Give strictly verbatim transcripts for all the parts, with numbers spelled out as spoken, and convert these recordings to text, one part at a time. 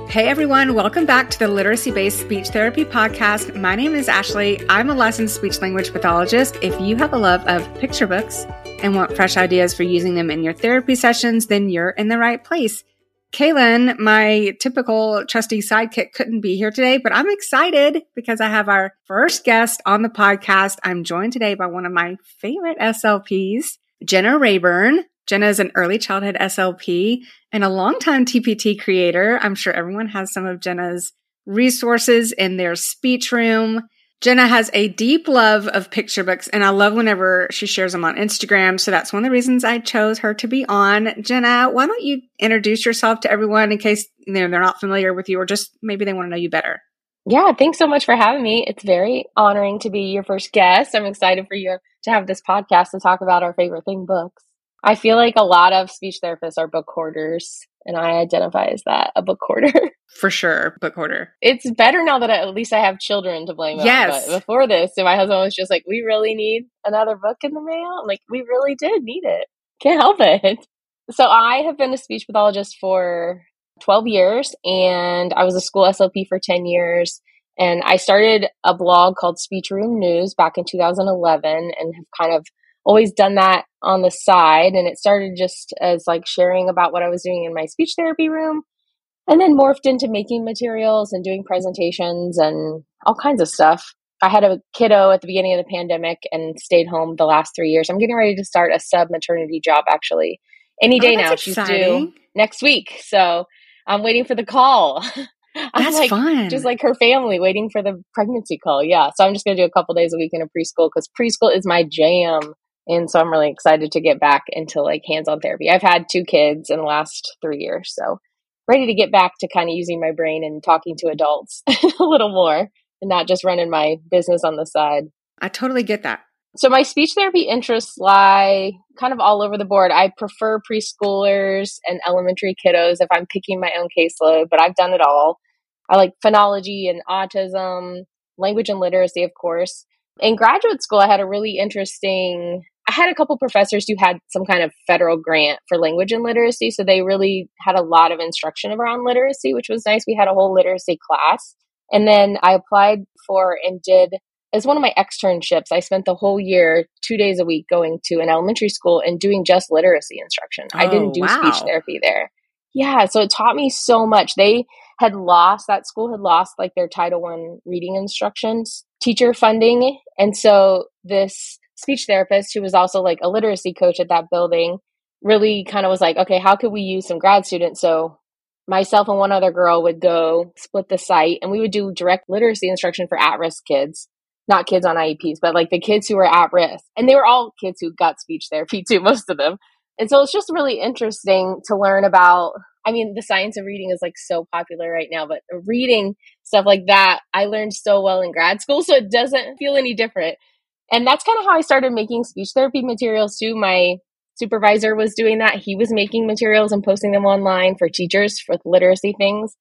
Hey everyone, welcome back to the Literacy-Based Speech Therapy Podcast. My name is Ashley. I'm a licensed speech language pathologist. If you have a love of picture books and want fresh ideas for using them in your therapy sessions, then you're in the right place. Kaylin, my typical trusty sidekick, couldn't be here today, but I'm excited because I have our first guest on the podcast. I'm joined today by one of my favorite S L Ps, Jenna Rayburn. Jenna is an early childhood S L P and a longtime T P T creator. I'm sure everyone has some of Jenna's resources in their speech room. Jenna has a deep love of picture books, and I love whenever she shares them on Instagram. So that's one of the reasons I chose her to be on. Jenna, why don't you introduce yourself to everyone in case you know, they're not familiar with you or just maybe they want to know you better? Yeah, thanks so much for having me. It's very honoring to be your first guest. I'm excited for you to have this podcast to talk about our favorite thing, books. I feel like a lot of speech therapists are book hoarders, and I identify as that, a book hoarder. For sure, book hoarder. It's better now that I, at least I have children to blame yes. on. But before this, so my husband was just like, we really need another book in the mail? I'm like, we really did need it. Can't help it. So I have been a speech pathologist for twelve years, and I was a school S L P for ten years. And I started a blog called Speech Room News back in two thousand eleven and have kind of always done that on the side. And it started just as like sharing about what I was doing in my speech therapy room, and then morphed into making materials and doing presentations and all kinds of stuff. I had a kiddo at the beginning of the pandemic and stayed home the last three years. I'm getting ready to start a sub maternity job actually any day oh, now. Exciting. She's due next week. So I'm waiting for the call. I'm That's like, fun. just like her family waiting for the pregnancy call. Yeah. So I'm just going to do a couple days a week in a preschool because preschool is my jam. And so I'm really excited to get back into like hands-on therapy. I've had two kids in the last three years. So ready to get back to kind of using my brain and talking to adults a little more and not just running my business on the side. I totally get that. So my speech therapy interests lie kind of all over the board. I prefer preschoolers and elementary kiddos if I'm picking my own caseload, but I've done it all. I like phonology and autism, language and literacy, of course. In graduate school, I had a really interesting, I had a couple professors who had some kind of federal grant for language and literacy. So they really had a lot of instruction around literacy, which was nice. We had a whole literacy class. And then I applied for and did, as one of my externships, I spent the whole year, two days a week, going to an elementary school and doing just literacy instruction. Oh, I didn't do wow. speech therapy there. Yeah, so it taught me so much. They had lost, that school had lost like their Title One reading instructions teacher funding. And so this speech therapist, who was also like a literacy coach at that building, really kind of was like, okay, how could we use some grad students? So myself and one other girl would go split the site and we would do direct literacy instruction for at-risk kids, not kids on I E Ps, but like the kids who were at risk. And they were all kids who got speech therapy too, most of them. And so it's just really interesting to learn about, I mean, the science of reading is like so popular right now, but reading stuff like that, I learned so well in grad school, so it doesn't feel any different. And that's kind of how I started making speech therapy materials too. My supervisor was doing that. He was making materials and posting them online for teachers with literacy things.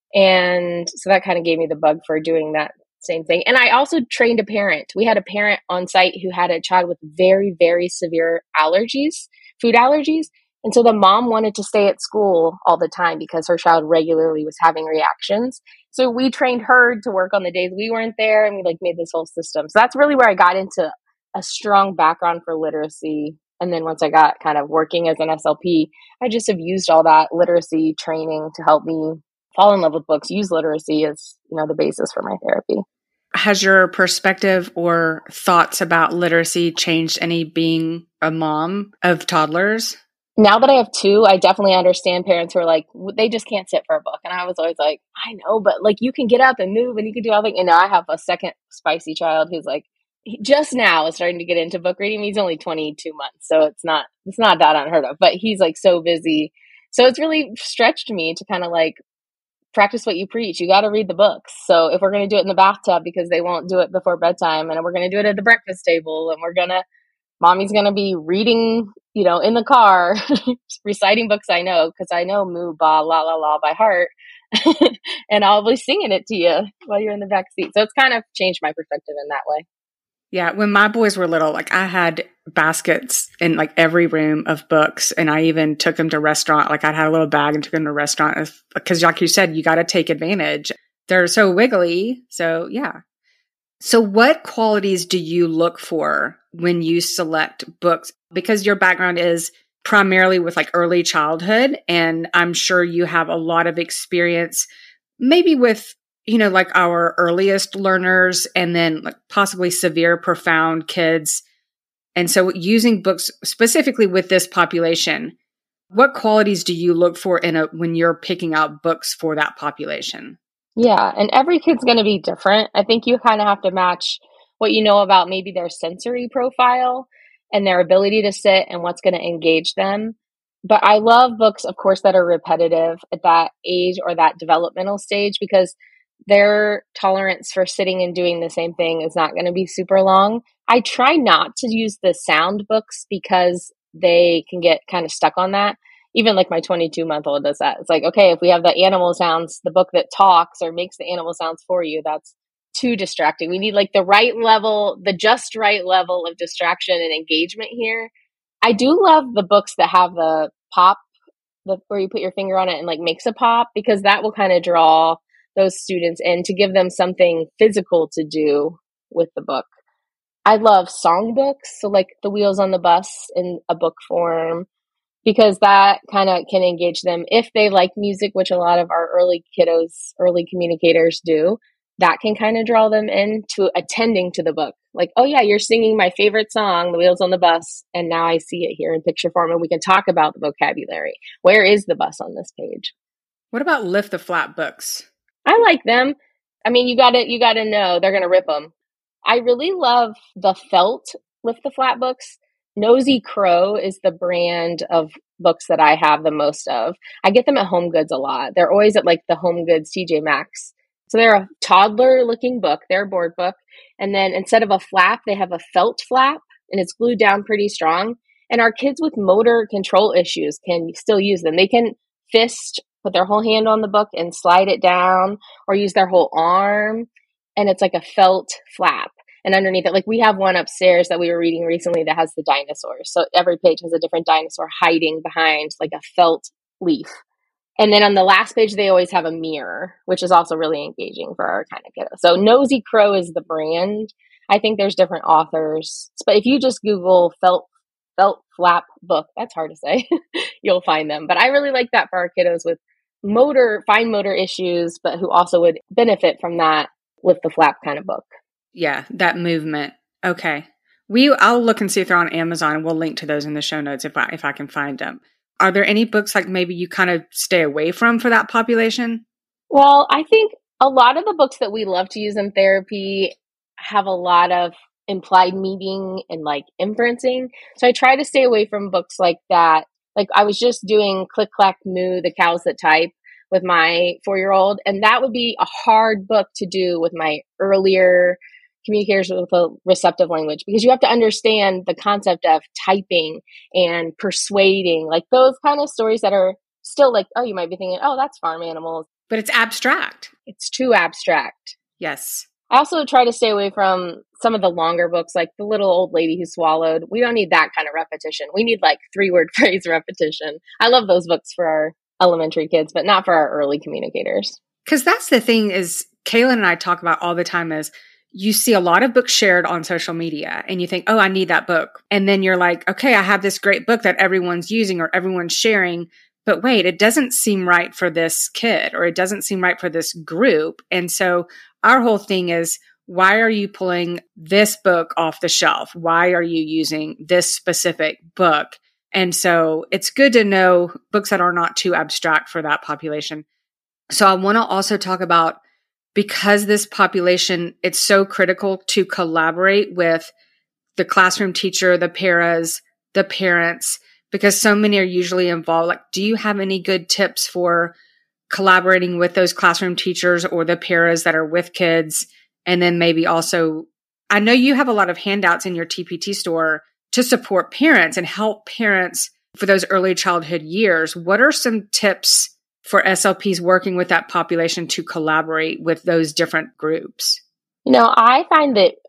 And so that kind of gave me the bug for doing that same thing. And I also trained a parent. We had a parent on site who had a child with very, very severe allergies, food allergies. And so the mom wanted to stay at school all the time because her child regularly was having reactions. So we trained her to work on the days we weren't there, and we like made this whole system. So that's really where I got into a strong background for literacy. And then once I got kind of working as an S L P, I just have used all that literacy training to help me fall in love with books, use literacy as, you know, the basis for my therapy. Has your perspective or thoughts about literacy changed any being a mom of toddlers? Now that I have two, I definitely understand parents who are like, they just can't sit for a book. And I was always like, I know, but like you can get up and move and you can do all things. And now I have a second spicy child who's like, he just now is starting to get into book reading. He's only twenty-two months. So it's not, it's not that unheard of, but he's like so busy. So it's really stretched me to kind of like practice what you preach. You got to read the books. So if we're going to do it in the bathtub because they won't do it before bedtime, and we're going to do it at the breakfast table, and we're going to, mommy's going to be reading, you know, in the car, reciting books I know, because I know Moo, Ba, La, La, La by heart. And I'll be singing it to you while you're in the back seat. So it's kind of changed my perspective in that way. Yeah, when my boys were little, like I had baskets in like every room of books, and I even took them to restaurant. Like I had a little bag and took them to restaurant because, like you said, you got to take advantage. They're so wiggly. So yeah. So what qualities do you look for when you select books? Because your background is primarily with like early childhood, and I'm sure you have a lot of experience, maybe with you know, like our earliest learners and then like possibly severe, profound kids. And so using books specifically with this population, what qualities do you look for in a, when you're picking out books for that population? Yeah, and every kid's going to be different. I think you kind of have to match what you know about maybe their sensory profile and their ability to sit and what's going to engage them. But I love books, of course, that are repetitive at that age or that developmental stage because their tolerance for sitting and doing the same thing is not going to be super long. I try not to use the sound books because they can get kind of stuck on that. Even like my twenty-two month old does that. It's like, okay, if we have the animal sounds, the book that talks or makes the animal sounds for you, that's too distracting. We need like the right level, the just right level of distraction and engagement here. I do love the books that have the pop, the, where you put your finger on it and like makes a pop, because that will kind of draw those students in to give them something physical to do with the book. I love songbooks, so like The Wheels on the Bus in a book form, because that kind of can engage them if they like music, which a lot of our early kiddos, early communicators do. That can kind of draw them into attending to the book. Like, oh yeah, you're singing my favorite song, The Wheels on the Bus, and now I see it here in picture form, and we can talk about the vocabulary. Where is the bus on this page? What about lift the flap books? I like them. I mean, you gotta, you gotta know they're gonna rip them. I really love the felt lift the flap books. Nosy Crow is the brand of books that I have the most of. I get them at Home Goods a lot. They're always at like the Home Goods T J Maxx. So they're a toddler looking book. They're a board book. And then instead of a flap, they have a felt flap, and it's glued down pretty strong. And our kids with motor control issues can still use them. They can fist, put their whole hand on the book and slide it down, or use their whole arm. And it's like a felt flap. And underneath it, like we have one upstairs that we were reading recently that has the dinosaurs. So every page has a different dinosaur hiding behind like a felt leaf. And then on the last page, they always have a mirror, which is also really engaging for our kind of kiddo. So Nosy Crow is the brand. I think there's different authors. But if you just Google felt felt flap book, that's hard to say, you'll find them. But I really like that for our kiddos with motor, fine motor issues, but who also would benefit from that with the flap kind of book. Yeah, that movement. Okay. We I'll look and see if they're on Amazon, and we'll link to those in the show notes if I if I can find them. Are there any books like maybe you kind of stay away from for that population? Well, I think a lot of the books that we love to use in therapy have a lot of implied meaning and like inferencing. So I try to stay away from books like that. Like I was just doing Click Clack Moo, The Cows That Type with my four-year-old, and that would be a hard book to do with my earlier communicators with a receptive language, because you have to understand the concept of typing and persuading, like those kind of stories that are still like, oh, you might be thinking, oh, that's farm animals. But it's abstract. It's too abstract. Yes. I also try to stay away from some of the longer books, like The Little Old Lady Who Swallowed. We don't need that kind of repetition. We need like three-word phrase repetition. I love those books for our elementary kids, but not for our early communicators. Because that's the thing is, Kaylin and I talk about all the time is, you see a lot of books shared on social media and you think, oh, I need that book. And then you're like, okay, I have this great book that everyone's using or everyone's sharing, but wait, it doesn't seem right for this kid or it doesn't seem right for this group. And so our whole thing is, why are you pulling this book off the shelf? Why are you using this specific book? And so it's good to know books that are not too abstract for that population. So I want to also talk about, because this population, it's so critical to collaborate with the classroom teacher, the paras, the parents, because so many are usually involved. Like, do you have any good tips for collaborating with those classroom teachers or the paras that are with kids? And then maybe also, I know you have a lot of handouts in your T P T store to support parents and help parents for those early childhood years. What are some tips for S L Ps working with that population to collaborate with those different groups? You know, I find that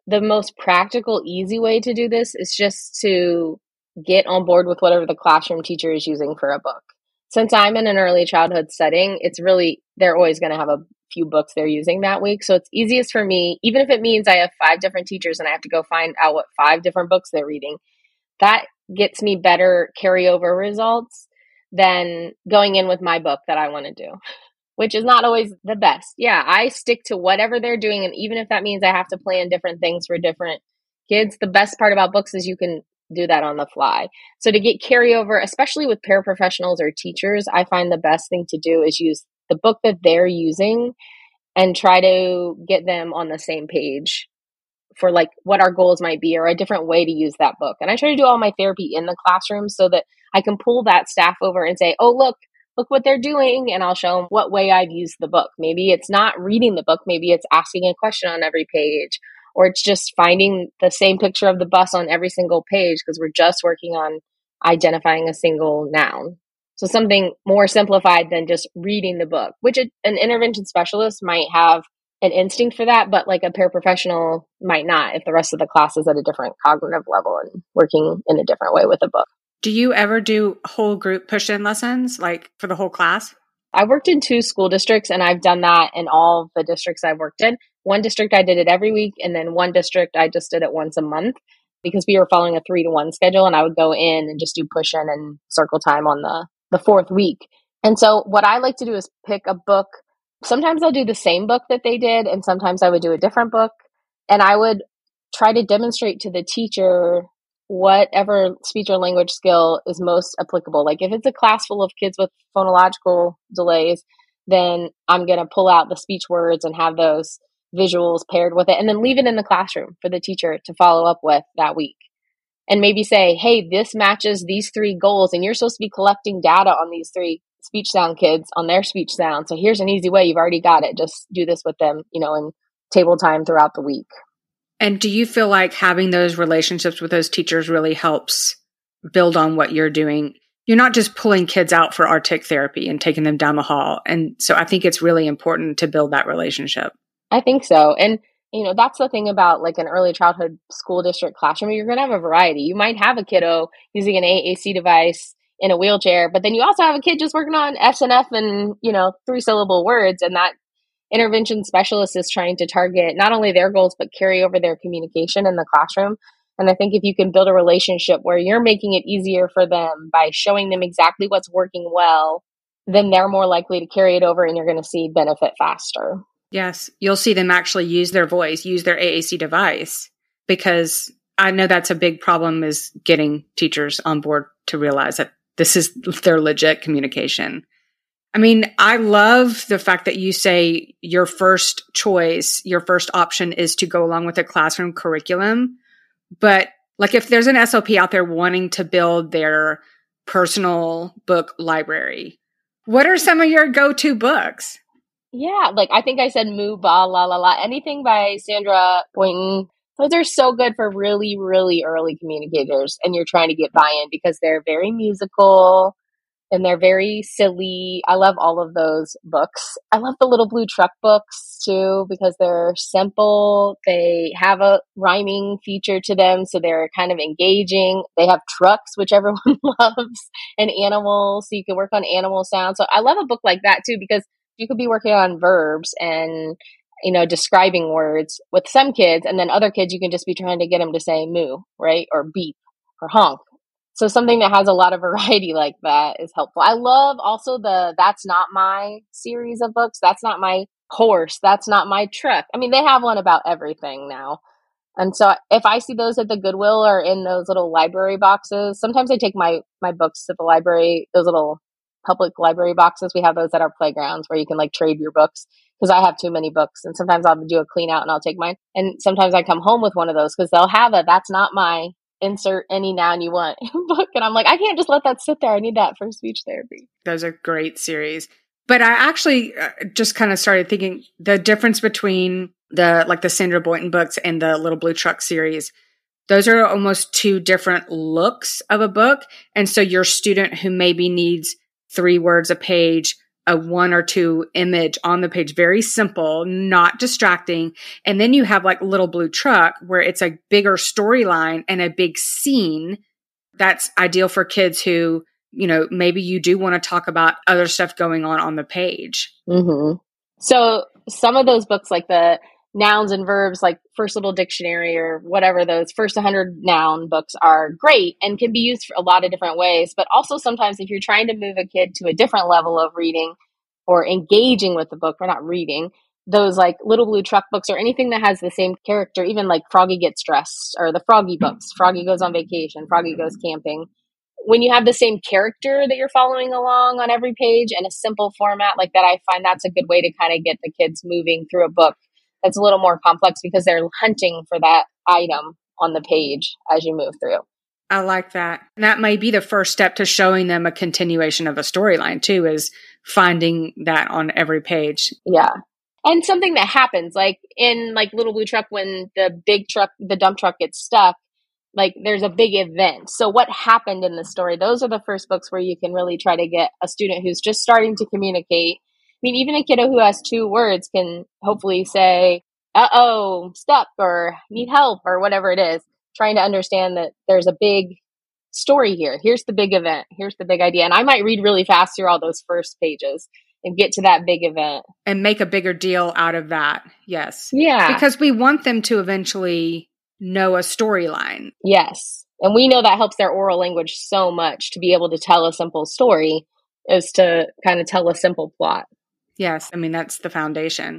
the most practical, easy way to do this is just to get on board with whatever the classroom teacher is using for a book. Since I'm in an early childhood setting, it's really, they're always going to have a few books they're using that week. So it's easiest for me, even if it means I have five different teachers and I have to go find out what five different books they're reading, that gets me better carryover results than going in with my book that I want to do, which is not always the best. Yeah, I stick to whatever they're doing. And even if that means I have to plan different things for different kids, the best part about books is you can do that on the fly. So to get carryover, especially with paraprofessionals or teachers, I find the best thing to do is use the book that they're using and try to get them on the same page for like what our goals might be or a different way to use that book. And I try to do all my therapy in the classroom so that I can pull that staff over and say, oh, look, look what they're doing. And I'll show them what way I've used the book. Maybe it's not reading the book. Maybe it's asking a question on every page, or it's just finding the same picture of the bus on every single page because we're just working on identifying a single noun. So something more simplified than just reading the book, which an intervention specialist might have an instinct for that, but like a paraprofessional might not if the rest of the class is at a different cognitive level and working in a different way with the book. Do you ever do whole group push-in lessons, like for the whole class? I worked in two school districts, and I've done that in all the districts I've worked in. One district, I did it every week, and then one district, I just did it once a month because we were following a three to one schedule, and I would go in and just do push-in and circle time on the, the fourth week. And so what I like to do is pick a book. Sometimes I'll do the same book that they did, and sometimes I would do a different book, and I would try to demonstrate to the teacher whatever speech or language skill is most applicable. Like if it's a class full of kids with phonological delays, then I'm going to pull out the speech words and have those visuals paired with it and then leave it in the classroom for the teacher to follow up with that week. And maybe say, hey, this matches these three goals and you're supposed to be collecting data on these three speech sound kids on their speech sound. So here's an easy way. You've already got it. Just do this with them, you know, in table time throughout the week. And do you feel like having those relationships with those teachers really helps build on what you're doing? You're not just pulling kids out for artic therapy and taking them down the hall. And so I think it's really important to build that relationship. I think so. And, you know, that's the thing about like an early childhood school district classroom. You're going to have a variety. You might have a kiddo using an A A C device in a wheelchair, but then you also have a kid just working on S N F and, you know, three syllable words. And that intervention specialist is trying to target not only their goals, but carry over their communication in the classroom. And I think if you can build a relationship where you're making it easier for them by showing them exactly what's working well, then they're more likely to carry it over and you're going to see benefit faster. Yes. You'll see them actually use their voice, use their A A C device, because I know that's a big problem is getting teachers on board to realize that this is their legit communication. I mean, I love the fact that you say your first choice, your first option is to go along with a classroom curriculum. But like if there's an S L P out there wanting to build their personal book library, what are some of your go-to books? Yeah, like I think I said Moo, Ba, La La La, anything by Sandra Boynton. Those are so good for really, really early communicators. And you're trying to get buy-in because they're very musical. And they're very silly. I love all of those books. I love the Little Blue Truck books too, because they're simple. They have a rhyming feature to them. So they're kind of engaging. They have trucks, which everyone loves, and animals. So you can work on animal sounds. So I love a book like that too, because you could be working on verbs and, you know, describing words with some kids. And then other kids, you can just be trying to get them to say moo, right? Or beep or honk. So something that has a lot of variety like that is helpful. I love also the That's Not My series of books. That's Not My Horse. That's Not My Truck. I mean, they have one about everything now. And so if I see those at the Goodwill or in those little library boxes, sometimes I take my, my books to the library, those little public library boxes. We have those at our playgrounds where you can like trade your books because I have too many books. And sometimes I'll do a clean out and I'll take mine. And sometimes I come home with one of those because they'll have a That's Not My insert any noun you want book. And I'm like, I can't just let that sit there. I need that for speech therapy. Those are great series. But I actually uh, just kind of started thinking the difference between the, like the Sandra Boynton books and the Little Blue Truck series. Those are almost two different looks of a book. And so your student who maybe needs three words a page a one or two image on the page, very simple, not distracting. And then you have like Little Blue Truck where it's a bigger storyline and a big scene that's ideal for kids who, you know, maybe you do want to talk about other stuff going on on the page. Mm-hmm. So some of those books, like the nouns and verbs, like First Little Dictionary or whatever, those first one hundred noun books are great and can be used for a lot of different ways. But also sometimes if you're trying to move a kid to a different level of reading or engaging with the book, we're not reading, those like Little Blue Truck books or anything that has the same character, even like Froggy Gets Dressed or the Froggy books, Froggy Goes on Vacation, Froggy Goes Camping. When you have the same character that you're following along on every page and a simple format like that, I find that's a good way to kind of get the kids moving through a book that's a little more complex because they're hunting for that item on the page as you move through. I like that. And that may be the first step to showing them a continuation of a storyline too, is finding that on every page. Yeah. And something that happens, like in like Little Blue Truck, when the big truck, the dump truck gets stuck, like there's a big event. So what happened in the story? Those are the first books where you can really try to get a student who's just starting to communicate. I mean, even a kiddo who has two words can hopefully say, uh-oh, stuck or need help or whatever it is, trying to understand that there's a big story here. Here's the big event. Here's the big idea. And I might read really fast through all those first pages and get to that big event. And make a bigger deal out of that. Yes. Yeah. Because we want them to eventually know a storyline. Yes. And we know that helps their oral language so much to be able to tell a simple story is to kind of tell a simple plot. Yes. I mean, that's the foundation.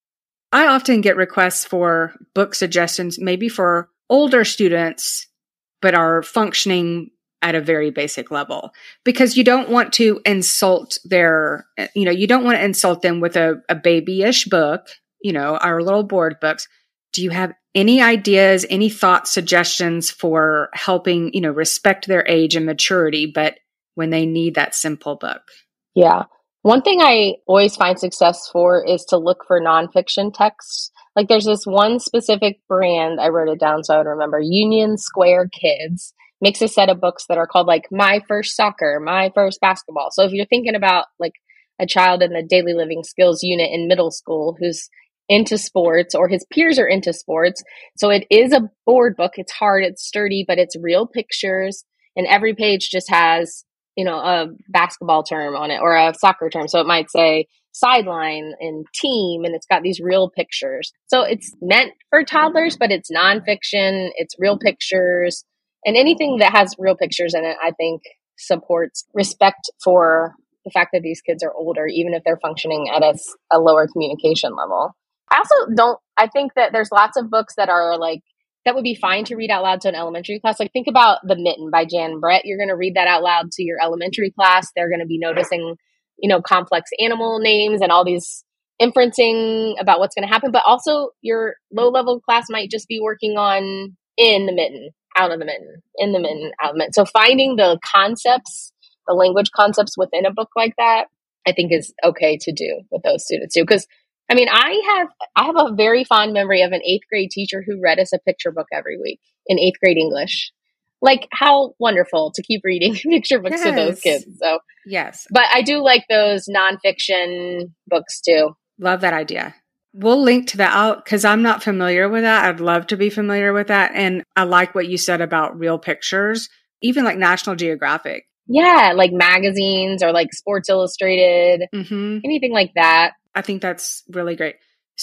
I often get requests for book suggestions, maybe for older students, but are functioning at a very basic level, because you don't want to insult their, you know, you don't want to insult them with a, a babyish book, you know, our little board books. Do you have any ideas, any thoughts, suggestions for helping, you know, respect their age and maturity, but when they need that simple book? Yeah. One thing I always find success for is to look for nonfiction texts. Like there's this one specific brand, I wrote it down so I would remember, Union Square Kids makes a set of books that are called like My First Soccer, My First Basketball. So if you're thinking about like a child in the daily living skills unit in middle school who's into sports or his peers are into sports. So it is a board book. It's hard, it's sturdy, but it's real pictures. And every page just has, you know, a basketball term on it or a soccer term. So it might say sideline and team, and it's got these real pictures. So it's meant for toddlers, but it's nonfiction. It's real pictures. And anything that has real pictures in it, I think supports respect for the fact that these kids are older, even if they're functioning at a, a lower communication level. I also don't, I think that there's lots of books that are like, that would be fine to read out loud to an elementary class. Like think about The Mitten by Jan Brett. You're going to read that out loud to your elementary class. They're going to be noticing, you know, complex animal names and all these inferencing about what's going to happen. But also your low level class might just be working on in the mitten, out of the mitten, in the mitten, out of the mitten. So finding the concepts, the language concepts within a book like that, I think is okay to do with those students too. Because I mean, I have I have a very fond memory of an eighth grade teacher who read us a picture book every week in eighth grade English. Like how wonderful to keep reading picture books Yes. to those kids. So Yes. but I do like those nonfiction books too. Love that idea. We'll link to that out because I'm not familiar with that. I'd love to be familiar with that. And I like what you said about real pictures, even like National Geographic. Yeah, like magazines or like Sports Illustrated, Mm-hmm. anything like that. I think that's really great.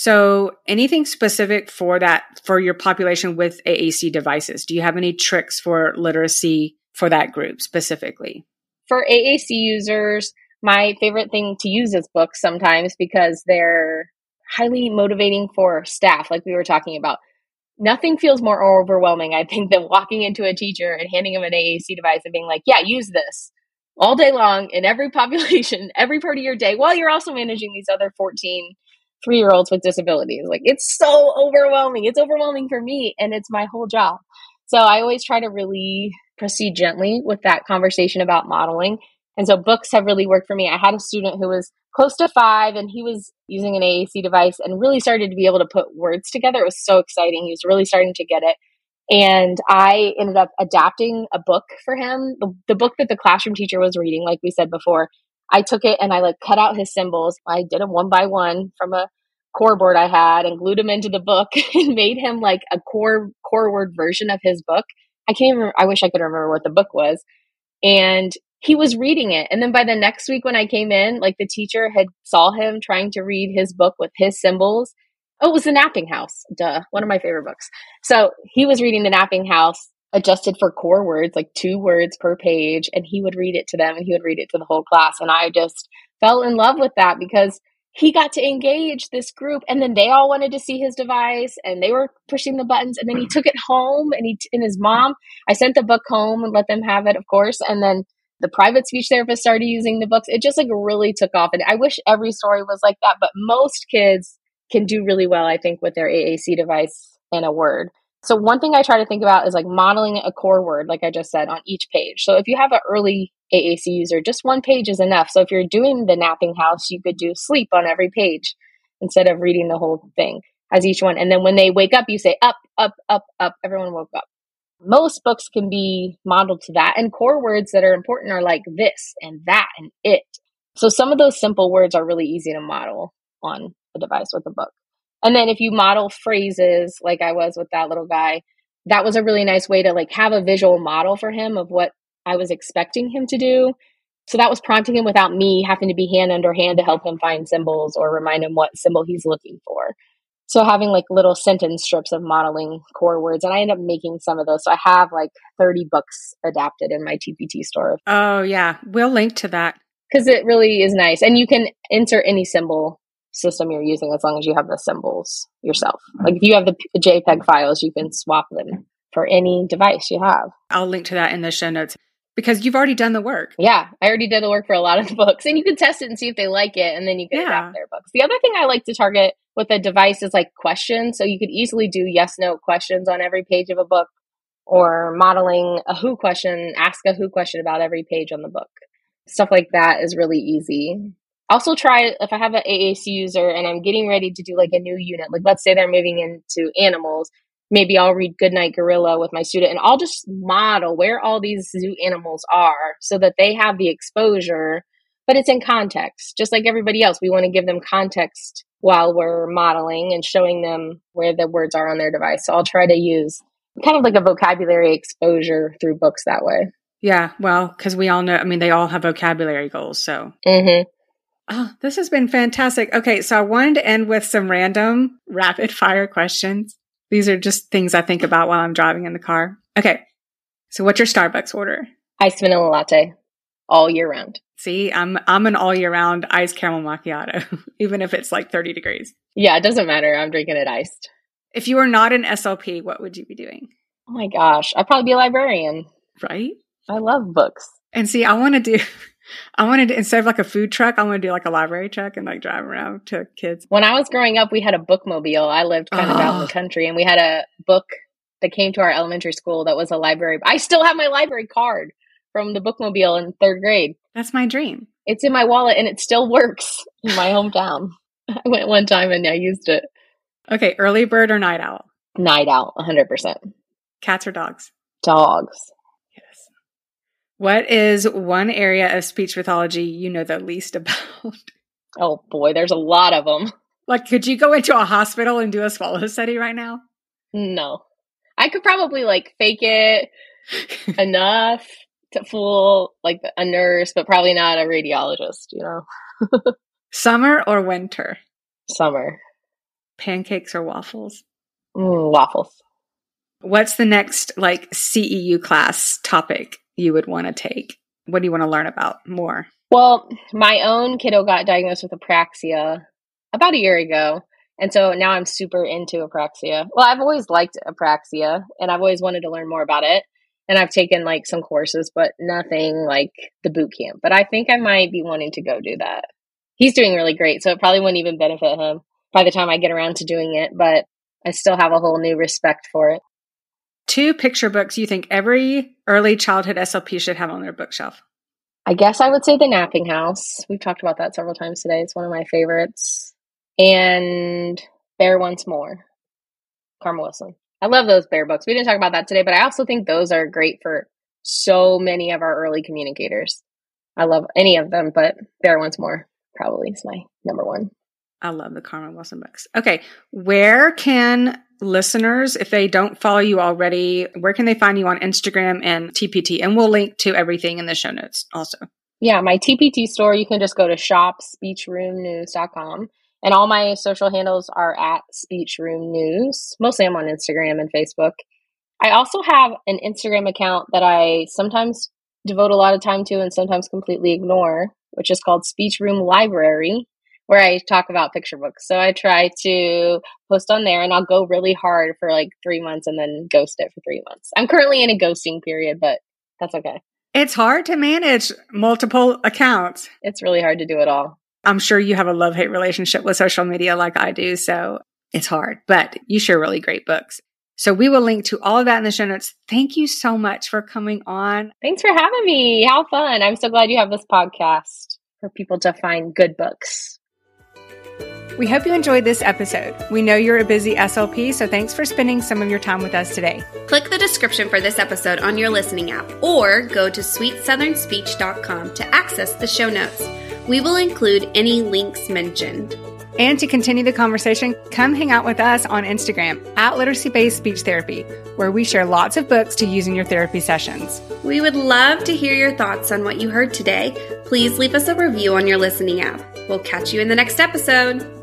So anything specific for that, for your population with A A C devices? Do you have any tricks for literacy for that group specifically? For A A C users, my favorite thing to use is books sometimes because they're highly motivating for staff, like we were talking about. Nothing feels more overwhelming, I think, than walking into a teacher and handing them an A A C device and being like, yeah, use this all day long in every population, every part of your day, while you're also managing these other fourteen three-year-olds with disabilities. Like, it's so overwhelming. It's overwhelming for me, and it's my whole job. So I always try to really proceed gently with that conversation about modeling. And so books have really worked for me. I had a student who was close to five, and he was using an A A C device and really started to be able to put words together. It was so exciting. He was really starting to get it. And I ended up adapting a book for him, the, the book that the classroom teacher was reading, like we said before. I took it and I like cut out his symbols. I did them one by one from a core board I had and glued them into the book and made him like a core core word version of his book. I can't even, I wish I could remember what the book was. And he was reading it. And then by the next week when I came in, like the teacher had saw him trying to read his book with his symbols. Oh, it was The Napping House. Duh. One of my favorite books. So he was reading The Napping House, adjusted for core words, like two words per page. And he would read it to them and he would read it to the whole class. And I just fell in love with that because he got to engage this group, and then they all wanted to see his device and they were pushing the buttons, and then he took it home and he, and his mom, I sent the book home and let them have it, of course. And then the private speech therapist started using the books. It just like really took off. And I wish every story was like that, but most kids can do really well, I think, with their A A C device and a word. So one thing I try to think about is like modeling a core word, like I just said, on each page. So if you have an early A A C user, just one page is enough. So if you're doing the napping house, you could do sleep on every page instead of reading the whole thing as each one. And then when they wake up, you say up, up, up, up. Everyone woke up. Most books can be modeled to that. And core words that are important are like this and that and it. So some of those simple words are really easy to model on a device with a book. And then if you model phrases like I was with that little guy, that was a really nice way to like have a visual model for him of what I was expecting him to do. So that was prompting him without me having to be hand under hand to help him find symbols or remind him what symbol he's looking for. So having like little sentence strips of modeling core words, and I end up making some of those. So I have like thirty books adapted in my T P T store. Oh yeah, we'll link to that. Because it really is nice. And you can insert any symbol system you're using as long as you have the symbols yourself. Like if you have the JPEG files, you can swap them for any device you have. I'll link to that in the show notes because you've already done the work. Yeah, I already did the work for a lot of the books. And you can test it and see if they like it, and then you can Yeah. adapt their books. The other thing I like to target with a device is like questions. So you could easily do yes, no questions on every page of a book, or modeling a who question, ask a who question about every page on the book. Stuff like that is really easy. Also try, if I have an A A C user and I'm getting ready to do like a new unit, like let's say they're moving into animals, maybe I'll read Goodnight Gorilla with my student and I'll just model where all these zoo animals are so that they have the exposure, but it's in context. Just like everybody else, we want to give them context while we're modeling and showing them where the words are on their device. So I'll try to use kind of like a vocabulary exposure through books that way. Yeah, well, because we all know, I mean, they all have vocabulary goals, so. Mm-hmm. Oh, this has been fantastic. Okay, so I wanted to end with some random rapid fire questions. These are just things I think about while I'm driving in the car. Okay, so what's your Starbucks order? Iced vanilla latte all year round. See, I'm I'm an all year round iced caramel macchiato, even if it's like thirty degrees. Yeah, it doesn't matter. I'm drinking it iced. If you were not an S L P, what would you be doing? Oh my gosh, I'd probably be a librarian. Right? I love books. And see, I want to do, I wanted to, instead of like a food truck, I want to do like a library truck and like drive around to kids. When I was growing up, we had a bookmobile. I lived kind of out in the country, and we had a book that came to our elementary school that was a library. I still have my library card from the bookmobile in third grade. That's my dream. It's in my wallet and it still works in my hometown. I went one time and I used it. Okay, early bird or night owl? Night owl, one hundred percent. Cats or dogs? Dogs. Yes. What is one area of speech pathology you know the least about? Oh boy, there's a lot of them. Like, could you go into a hospital and do a swallow study right now? No. I could probably like fake it enough to fool like a nurse, but probably not a radiologist, you know? Summer or winter? Summer. Pancakes or waffles? Mm, waffles. What's the next like C E U class topic you would want to take? What do you want to learn about more? Well, my own kiddo got diagnosed with apraxia about a year ago. And so now I'm super into apraxia. Well, I've always liked apraxia and I've always wanted to learn more about it. And I've taken like some courses, but nothing like the boot camp. But I think I might be wanting to go do that. He's doing really great, so it probably wouldn't even benefit him by the time I get around to doing it. But I still have a whole new respect for it. Two picture books you think every early childhood S L P should have on their bookshelf? I guess I would say The Napping House. We've talked about that several times today. It's one of my favorites. And Bear Once More, Karma Wilson. I love those bear books. We didn't talk about that today, but I also think those are great for so many of our early communicators. I love any of them, but Bear Once More probably is my number one. I love the Carmen Wilson books. Okay. Where can listeners, if they don't follow you already, where can they find you on Instagram and T P T? And we'll link to everything in the show notes also. Yeah, my T P T store, you can just go to shop speech room news dot com. And all my social handles are at Speech Room News. Mostly I'm on Instagram and Facebook. I also have an Instagram account that I sometimes devote a lot of time to and sometimes completely ignore, which is called Speech Room Library, where I talk about picture books. So I try to post on there and I'll go really hard for like three months and then ghost it for three months. I'm currently in a ghosting period, but that's okay. It's hard to manage multiple accounts. It's really hard to do it all. I'm sure you have a love-hate relationship with social media like I do, so it's hard, but you share really great books. So we will link to all of that in the show notes. Thank you so much for coming on. Thanks for having me. How fun. I'm so glad you have this podcast for people to find good books. We hope you enjoyed this episode. We know you're a busy S L P, so thanks for spending some of your time with us today. Click the description for this episode on your listening app or go to sweet southern speech dot com to access the show notes. We will include any links mentioned. And to continue the conversation, come hang out with us on Instagram at Literacy-Based Speech Therapy, where we share lots of books to use in your therapy sessions. We would love to hear your thoughts on what you heard today. Please leave us a review on your listening app. We'll catch you in the next episode.